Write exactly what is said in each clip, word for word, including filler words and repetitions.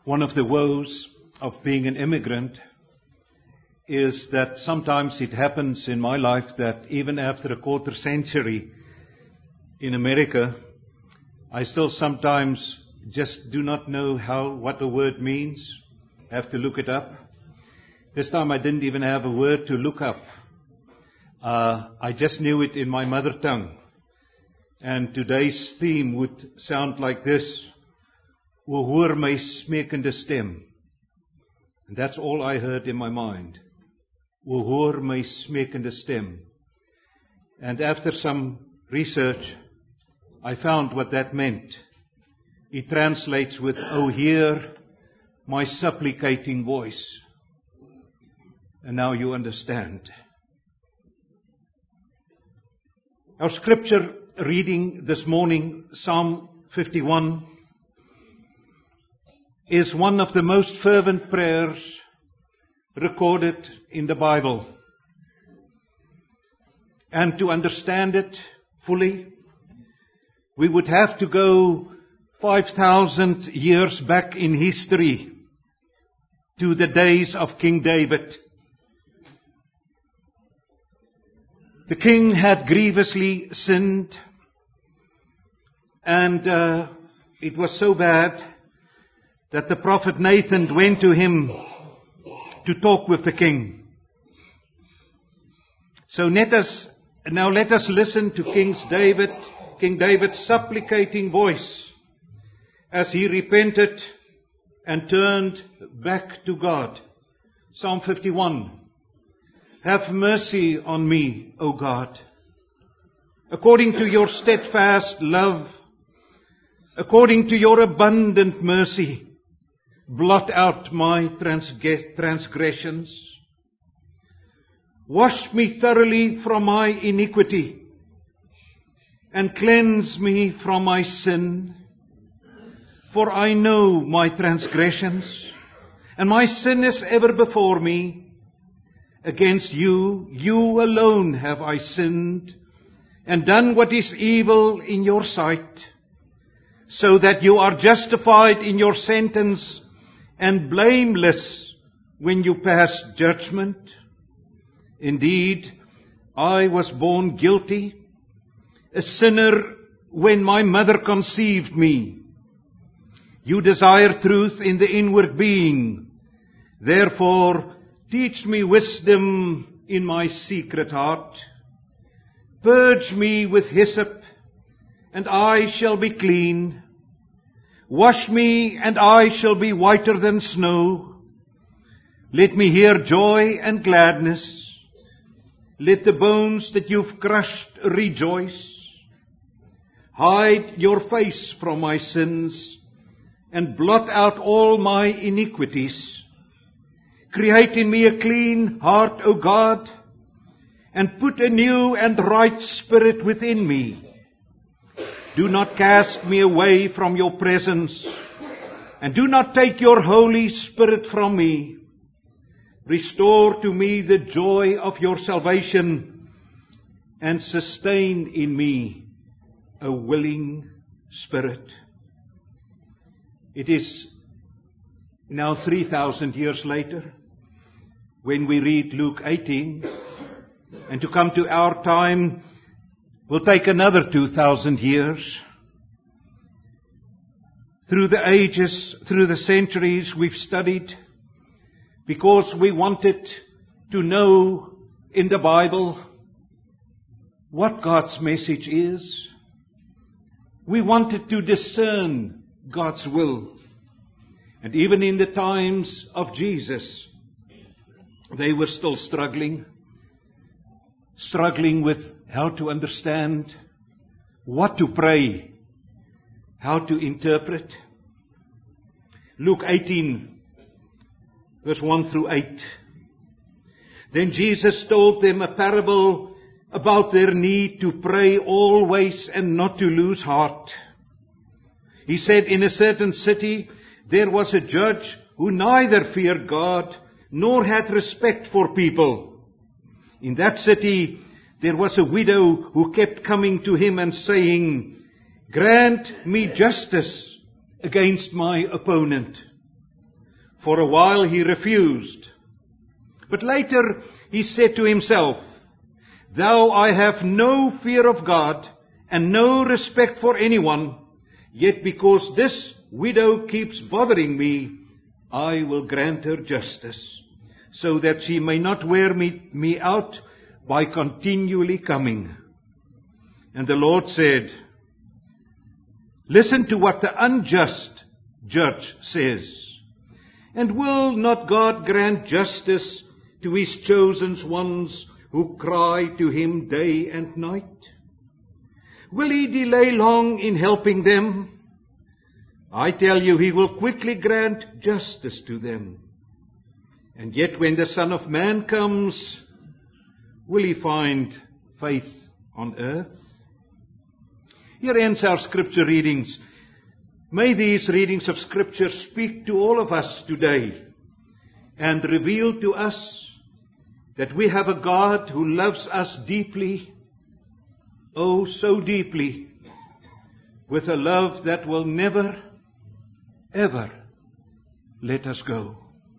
One of the woes of being an immigrant is that sometimes it happens in my life that even after a quarter century in America, I still sometimes just do not know how what a word means. I have to look it up. This time I didn't even have a word to look up. Uh, I just knew it in my mother tongue. And today's theme would sound like this: O hoor my smekende stem. And that's all I heard in my mind. O hoor my smekende stem. And after some research, I found what that meant. It translates with, O hear my supplicating voice. And now you understand. Our scripture reading this morning, Psalm fifty-one, is one of the most fervent prayers recorded in the Bible. And to understand it fully, we would have to go five thousand years back in history to the days of King David. The king had grievously sinned, and uh, it was so bad that the prophet Nathan went to him to talk with the king. So let us, now let us listen to King David, King David's supplicating voice as he repented and turned back to God. Psalm fifty-one. Have mercy on me, O God, according to your steadfast love, according to your abundant mercy. Blot out my transgressions. Wash me thoroughly from my iniquity, and cleanse me from my sin. For I know my transgressions, and my sin is ever before me. Against you, you alone have I sinned, and done what is evil in your sight, so that you are justified in your sentence, and blameless when you pass judgment. Indeed, I was born guilty, a sinner when my mother conceived me. You desire truth in the inward being. Therefore, teach me wisdom in my secret heart. Purge me with hyssop, and I shall be clean. Wash me, and I shall be whiter than snow. Let me hear joy and gladness. Let the bones that you've crushed rejoice. Hide your face from my sins, and blot out all my iniquities. Create in me a clean heart, O God, and put a new and right spirit within me. Do not cast me away from your presence, and do not take your Holy Spirit from me. Restore to me the joy of your salvation, and sustain in me a willing spirit. It is now three thousand years later, when we read Luke eighteen, and to come to our time will take another two thousand years. Through the ages, through the centuries, we've studied because we wanted to know in the Bible what God's message is. We wanted to discern God's will. And even in the times of Jesus, they were still struggling, struggling with how to understand, what to pray, how to interpret. Luke eighteen, verse one through eight. Then Jesus told them a parable about their need to pray always and not to lose heart. He said, in a certain city there was a judge who neither feared God nor had respect for people. In that city there was a widow who kept coming to him and saying, grant me justice against my opponent. For a while he refused. But later he said to himself, though I have no fear of God and no respect for anyone, yet because this widow keeps bothering me, I will grant her justice, so that she may not wear me, me out by continually coming. And the Lord said, listen to what the unjust judge says. And will not God grant justice to his chosen ones who cry to him day and night? Will he delay long in helping them? I tell you, he will quickly grant justice to them. And yet when the Son of Man comes, will he find faith on earth? Here ends our scripture readings. May these readings of scripture speak to all of us today and reveal to us that we have a God who loves us deeply, oh so deeply, with a love that will never, ever let us go.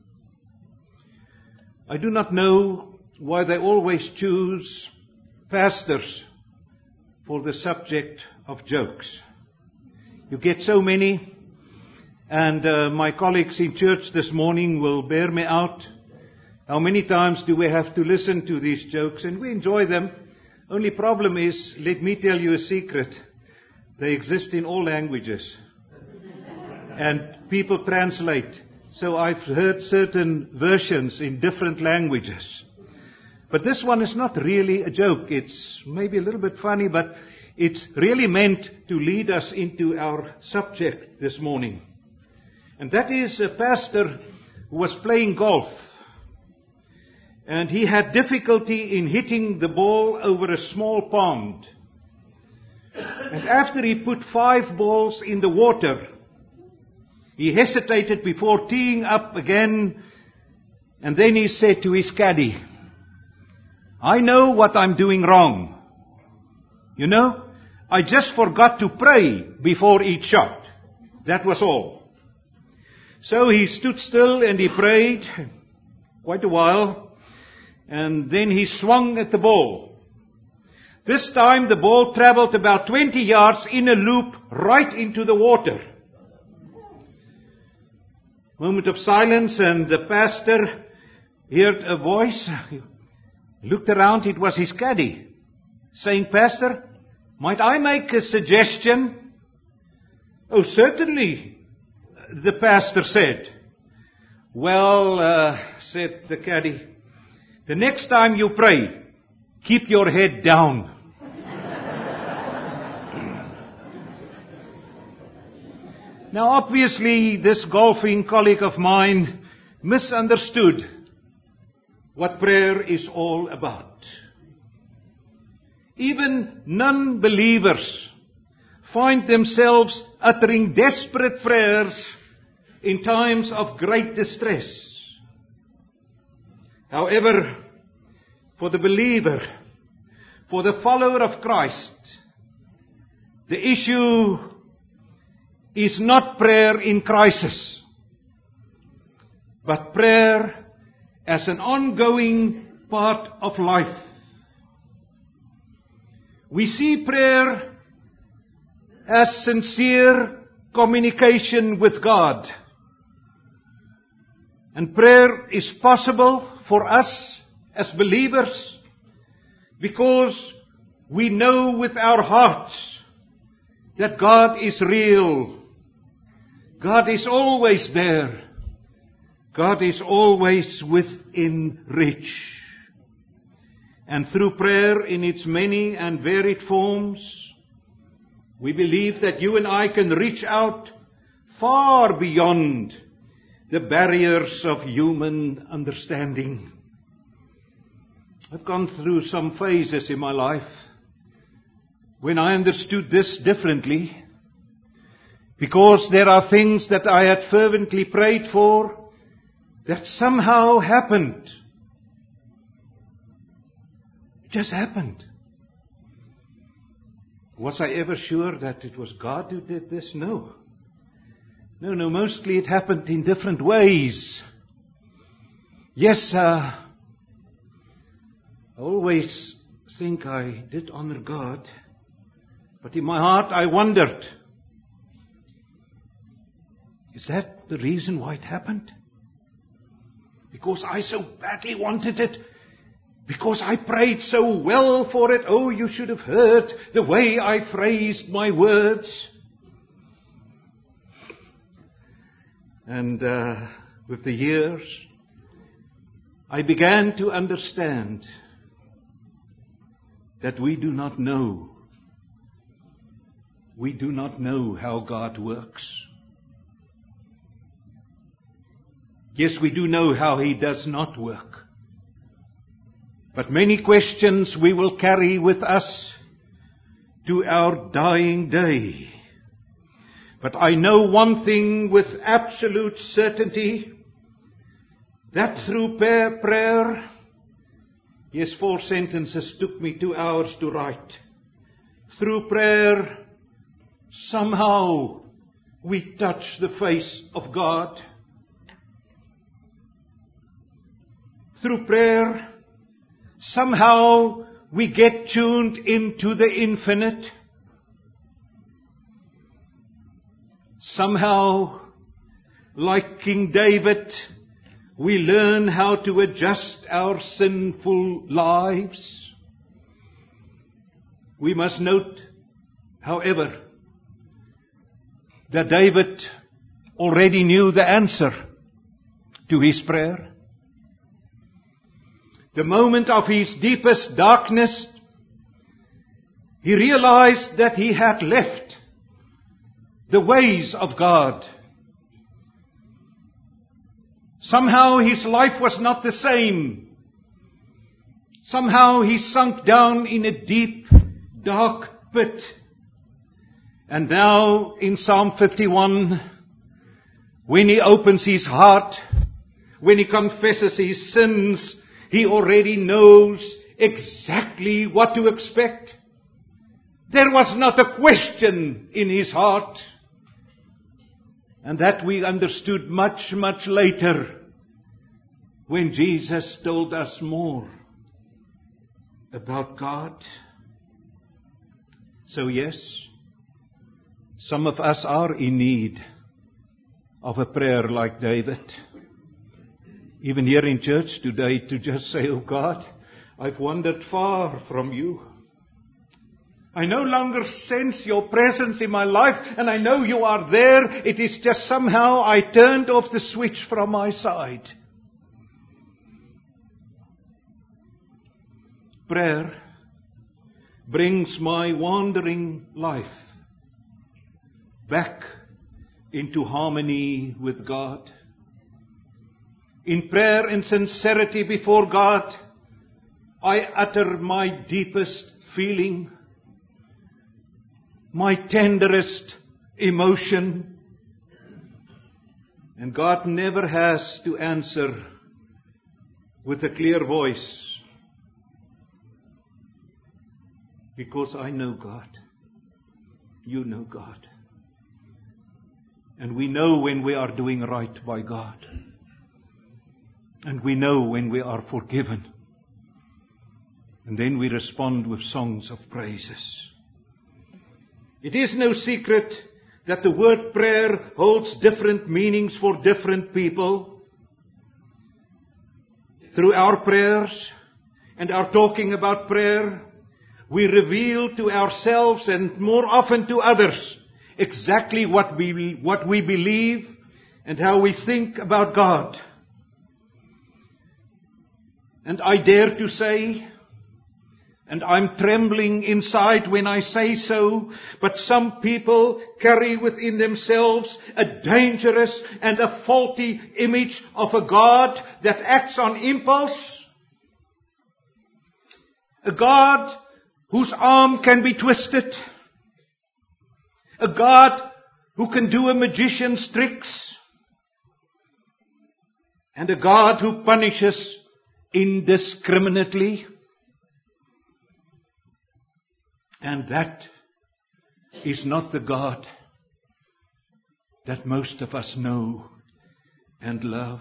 I do not know why they always choose pastors for the subject of jokes. You get so many, and uh, my colleagues in church this morning will bear me out. How many times do we have to listen to these jokes? And we enjoy them. Only problem is, let me tell you a secret. They exist in all languages. And people translate. So I've heard certain versions in different languages. But this one is not really a joke. It's maybe a little bit funny, but it's really meant to lead us into our subject this morning. And that is a pastor who was playing golf. And he had difficulty in hitting the ball over a small pond. And after he put five balls in the water, he hesitated before teeing up again. And then he said to his caddy, I know what I'm doing wrong. You know, I just forgot to pray before each shot. That was all. So he stood still and he prayed quite a while. And then he swung at the ball. This time the ball traveled about twenty yards in a loop right into the water. Moment of silence, and the pastor heard a voice. He looked around, it was his caddy, saying, Pastor, might I make a suggestion? Oh, certainly, the pastor said. Well, uh, said the caddy, the next time you pray, keep your head down. Now, obviously, this golfing colleague of mine misunderstood what prayer is all about. Even non-believers find themselves uttering desperate prayers in times of great distress. However, for the believer, for the follower of Christ, the issue is not prayer in crisis, but prayer as an ongoing part of life. We see prayer as sincere communication with God. And prayer is possible for us as believers because we know with our hearts that God is real. God is always there. God is always within reach. And through prayer in its many and varied forms, we believe that you and I can reach out far beyond the barriers of human understanding. I've gone through some phases in my life when I understood this differently, because there are things that I had fervently prayed for that somehow happened. It just happened. Was I ever sure that it was God who did this? No. No, no, mostly it happened in different ways. Yes, uh, I always think I did honor God, but in my heart I wondered, is that the reason why it happened? Because I so badly wanted it? Because I prayed so well for it? Oh, you should have heard the way I phrased my words. And uh, with the years, I began to understand that we do not know. We do not know how God works. Yes, we do know how He does not work. But many questions we will carry with us to our dying day. But I know one thing with absolute certainty, that through prayer, prayer, yes, four sentences took me two hours to write. Through prayer, somehow we touch the face of God. Through prayer, somehow we get tuned into the infinite. Somehow, like King David, we learn how to adjust our sinful lives. We must note, however, that David already knew the answer to his prayer. The moment of his deepest darkness, he realized that he had left the ways of God. Somehow his life was not the same. Somehow he sunk down in a deep, dark pit. And now in Psalm fifty-one, when he opens his heart, when he confesses his sins, he already knows exactly what to expect. There was not a question in his heart. And that we understood much, much later when Jesus told us more about God. So yes, some of us are in need of a prayer like David. Even here in church today, to just say, oh God, I've wandered far from you. I no longer sense your presence in my life, and I know you are there. It is just somehow I turned off the switch from my side. Prayer brings my wandering life back into harmony with God. In prayer and sincerity before God, I utter my deepest feeling, my tenderest emotion. And God never has to answer with a clear voice, because I know God. You know God. And we know when we are doing right by God. And we know when we are forgiven. And then we respond with songs of praises. It is no secret that the word prayer holds different meanings for different people. Through our prayers and our talking about prayer, we reveal to ourselves and more often to others exactly what we, what we believe and how we think about God. And I dare to say, and I'm trembling inside when I say so, but some people carry within themselves a dangerous and a faulty image of a God that acts on impulse. A God whose arm can be twisted. A God who can do a magician's tricks. And a God who punishes indiscriminately. And that is not the God that most of us know and love.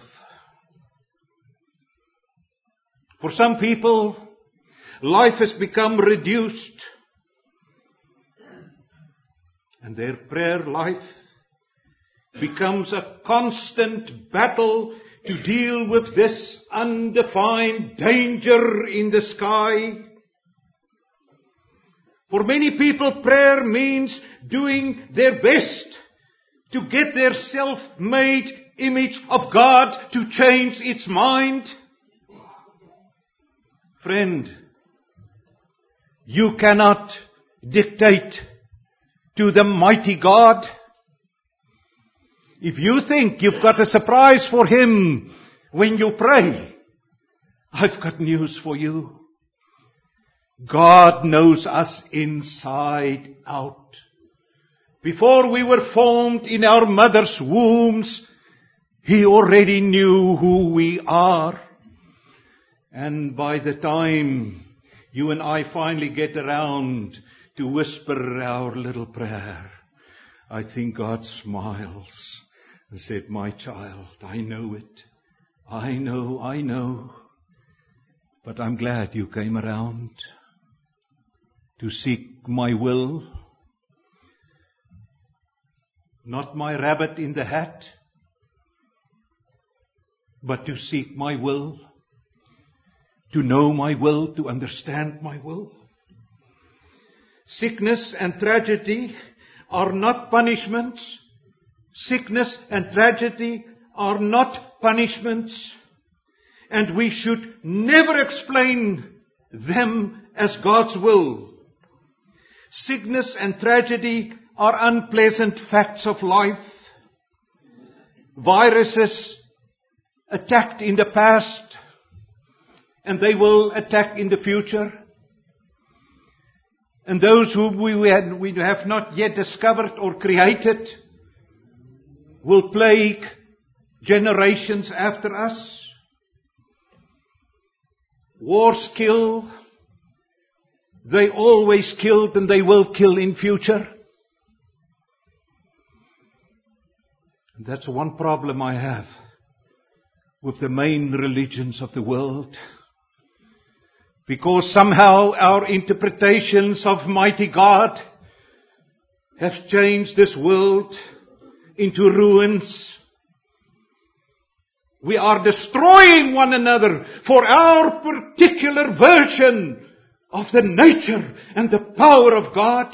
For some people, life has become reduced, and their prayer life becomes a constant battle to deal with this undefined danger in the sky. For many people, prayer means doing their best to get their self-made image of God to change its mind. Friend, you cannot dictate to the mighty God. If you think you've got a surprise for Him when you pray, I've got news for you. God knows us inside out. Before we were formed in our mother's wombs, He already knew who we are. And by the time you and I finally get around to whisper our little prayer, I think God smiles and said, my child, I know it. I know, I know. But I'm glad you came around to seek my will. Not my rabbit in the hat, but to seek my will. To know my will, to understand my will. Sickness and tragedy are not punishments. Sickness and tragedy are not punishments. And we should never explain them as God's will. Sickness and tragedy are unpleasant facts of life. Viruses attacked in the past, and they will attack in the future. And those whom we have not yet discovered or created will plague generations after us. Wars kill. They always killed and they will kill in future. And that's one problem I have with the main religions of the world. Because somehow our interpretations of mighty God have changed this world into ruins. We are destroying one another for our particular version of the nature and the power of God.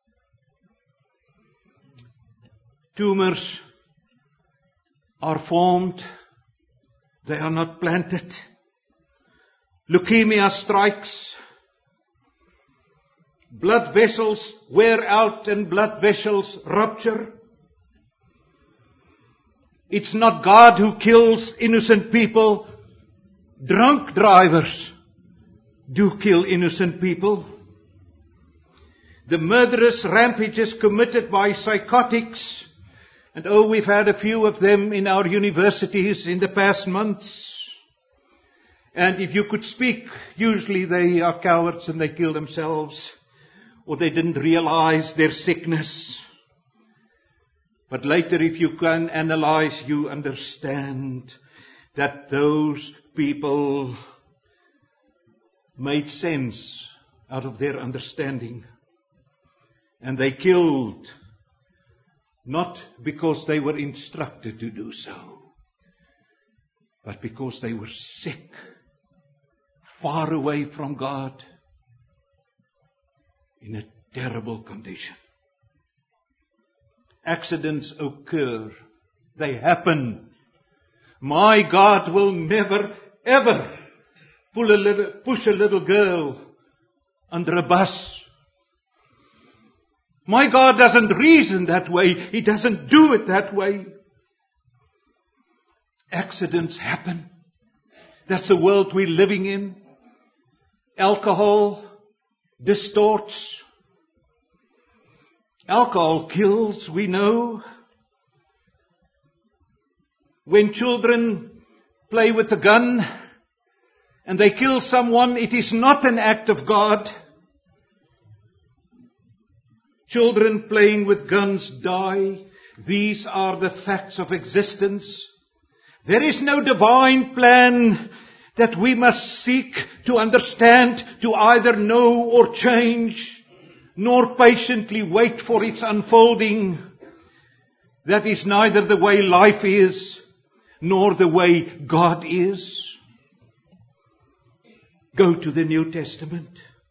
Tumors are formed. They are not planted. Leukemia strikes. Blood vessels wear out and blood vessels rupture. It's not God who kills innocent people. Drunk drivers do kill innocent people. The murderous rampages committed by psychotics, and oh, we've had a few of them in our universities in the past months. And if you could speak, usually they are cowards and they kill themselves, or they didn't realize their sickness. But later, if you can analyze, you understand that those people made sense out of their understanding. And they killed, not because they were instructed to do so, but because they were sick, far away from God, in a terrible condition. Accidents occur. They happen. My God will never, ever pull a little, push a little girl under a bus. My God doesn't reason that way. He doesn't do it that way. Accidents happen. That's the world we're living in. Alcohol distorts. Alcohol kills, we know. When children play with a gun and they kill someone, it is not an act of God. Children playing with guns die. These are the facts of existence. There is no divine plan that we must seek to understand, to either know or change, nor patiently wait for its unfolding. That is neither the way life is, nor the way God is. Go to the New Testament.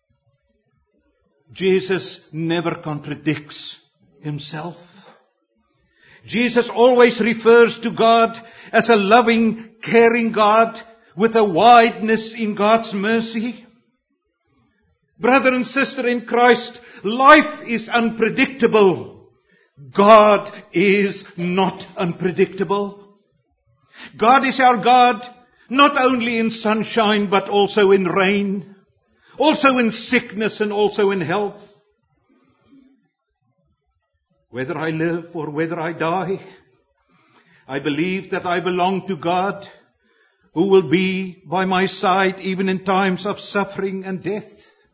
Jesus never contradicts himself. Jesus always refers to God as a loving, caring God with a wideness in God's mercy. Brother and sister in Christ, life is unpredictable. God is not unpredictable. God is our God, not only in sunshine, but also in rain, also in sickness and also in health. Whether I live or whether I die, I believe that I belong to God, who will be by my side even in times of suffering and death.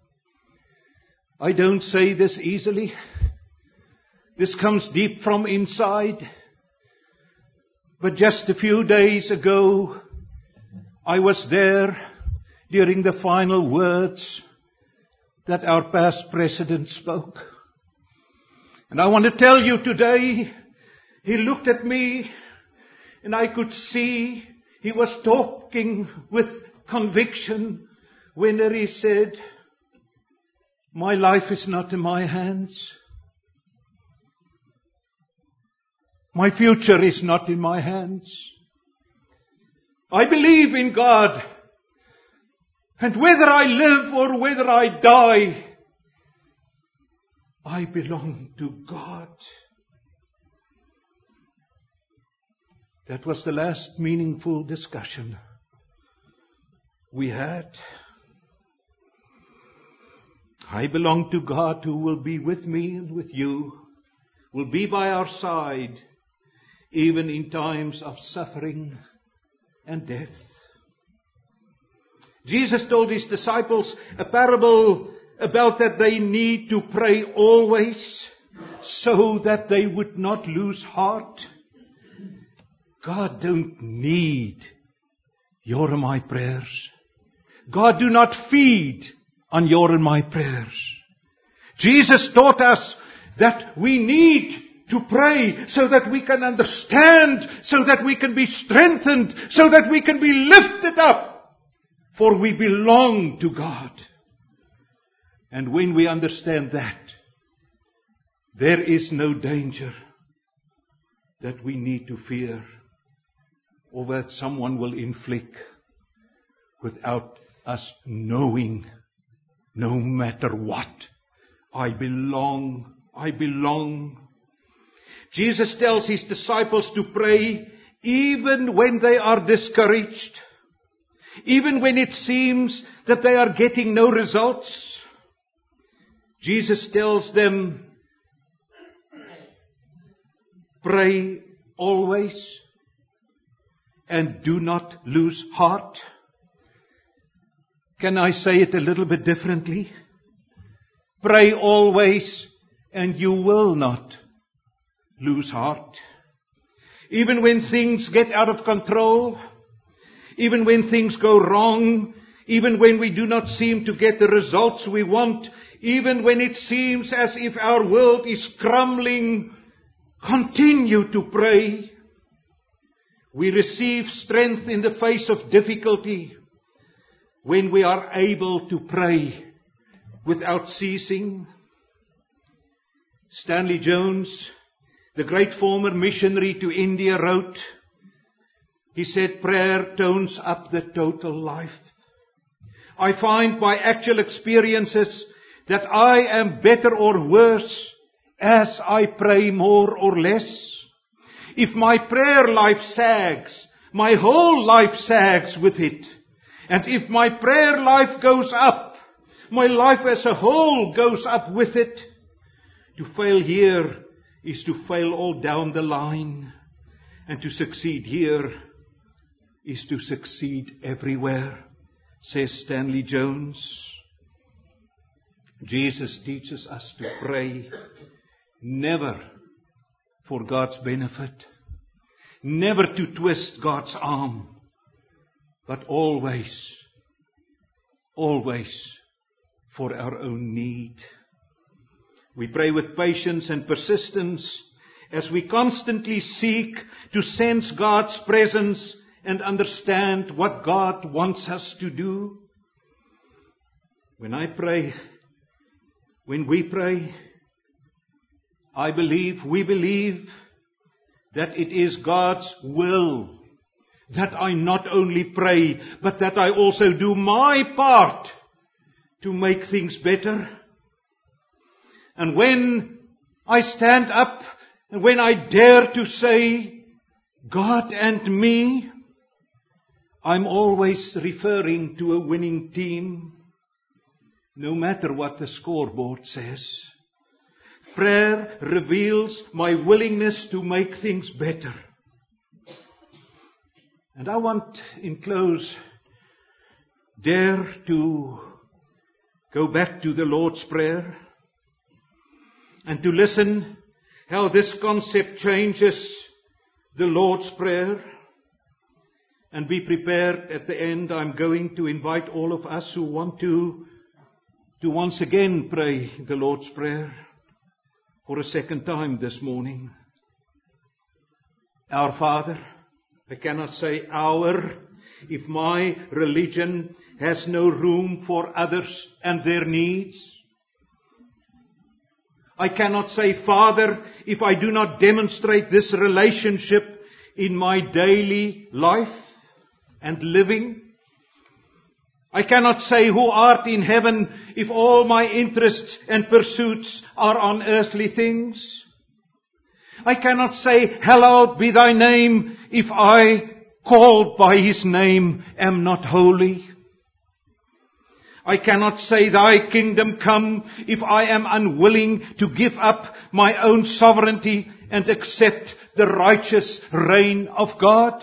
I don't say this easily. This comes deep from inside. But just a few days ago, I was there during the final words that our past president spoke. And I want to tell you today, he looked at me and I could see he was talking with conviction when he said, "My life is not in my hands. My future is not in my hands. I believe in God. And whether I live or whether I die, I belong to God." That was the last meaningful discussion we had. I belong to God, who will be with me and with you, will be by our side, even in times of suffering and death. Jesus told his disciples a parable about that they need to pray always so that they would not lose heart. God don't need your and my prayers. God do not feed on your and my prayers. Jesus taught us that we need to pray so that we can understand, so that we can be strengthened, so that we can be lifted up, for we belong to God. And when we understand that, there is no danger that we need to fear or that someone will inflict without us knowing, no matter what, I belong, I belong. Jesus tells his disciples to pray even when they are discouraged, even when it seems that they are getting no results. Jesus tells them, pray always and do not lose heart. Can I say it a little bit differently? Pray always and you will not lose heart. Even when things get out of control, even when things go wrong, even when we do not seem to get the results we want, even when it seems as if our world is crumbling, continue to pray. We receive strength in the face of difficulty when we are able to pray without ceasing. Stanley Jones, the great former missionary to India, wrote, he said, prayer tones up the total life. I find by actual experiences that I am better or worse as I pray more or less. If my prayer life sags, my whole life sags with it. And if my prayer life goes up, my life as a whole goes up with it. To fail here is to fail all down the line. And to succeed here is to succeed everywhere, says Stanley Jones. Jesus teaches us to pray never for God's benefit, never to twist God's arm, but always, always for our own need. We pray with patience and persistence as we constantly seek to sense God's presence and understand what God wants us to do. When I pray, when we pray, I believe, we believe that it is God's will that I not only pray, but that I also do my part to make things better. And when I stand up and when I dare to say, God and me, I'm always referring to a winning team, no matter what the scoreboard says. Prayer reveals my willingness to make things better. And I want, in close, dare to go back to the Lord's Prayer and to listen how this concept changes the Lord's Prayer. And be prepared at the end. I'm going to invite all of us who want to, to once again pray the Lord's Prayer for a second time this morning. Our Father, I cannot say our, if my religion has no room for others and their needs. I cannot say Father, if I do not demonstrate this relationship in my daily life and living. I cannot say who art in heaven if all my interests and pursuits are on earthly things. I cannot say hallowed be thy name if I, called by his name, am not holy. I cannot say thy kingdom come if I am unwilling to give up my own sovereignty and accept the righteous reign of God.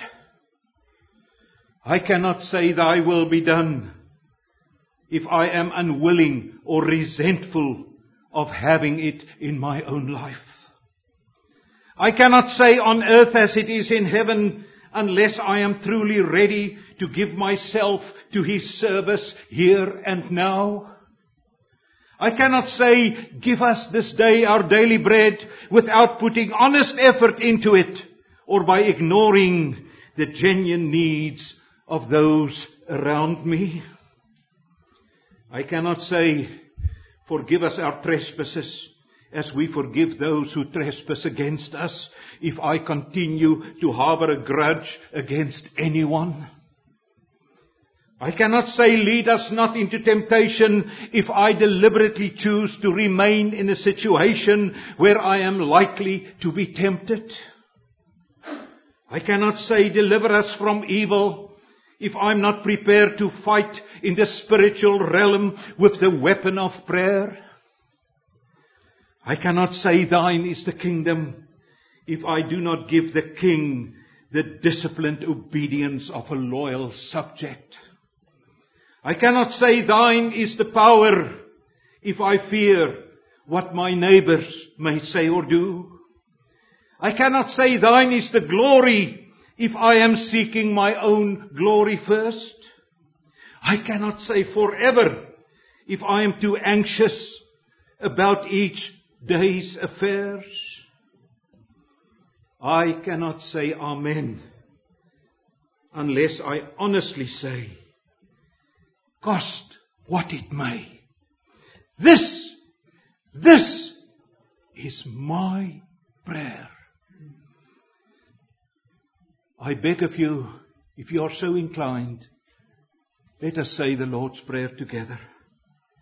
I cannot say thy will be done if I am unwilling or resentful of having it in my own life. I cannot say on earth as it is in heaven unless I am truly ready to give myself to his service here and now. I cannot say, give us this day our daily bread without putting honest effort into it or by ignoring the genuine needs of those around me. I cannot say, forgive us our trespasses as we forgive those who trespass against us, if I continue to harbor a grudge against anyone. I cannot say, lead us not into temptation, if I deliberately choose to remain in a situation where I am likely to be tempted. I cannot say, deliver us from evil, if I'm not prepared to fight in the spiritual realm with the weapon of prayer. I cannot say, thine is the kingdom, if I do not give the king the disciplined obedience of a loyal subject. I cannot say, thine is the power, if I fear what my neighbors may say or do. I cannot say, thine is the glory, if I am seeking my own glory first. I cannot say forever, if I am too anxious about each day's affairs. I cannot say amen unless I honestly say, cost what it may. This, this is my prayer. I beg of you, if you are so inclined, let us say the Lord's Prayer together.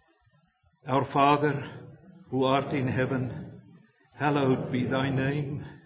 Our Father, who art in heaven, hallowed be thy name.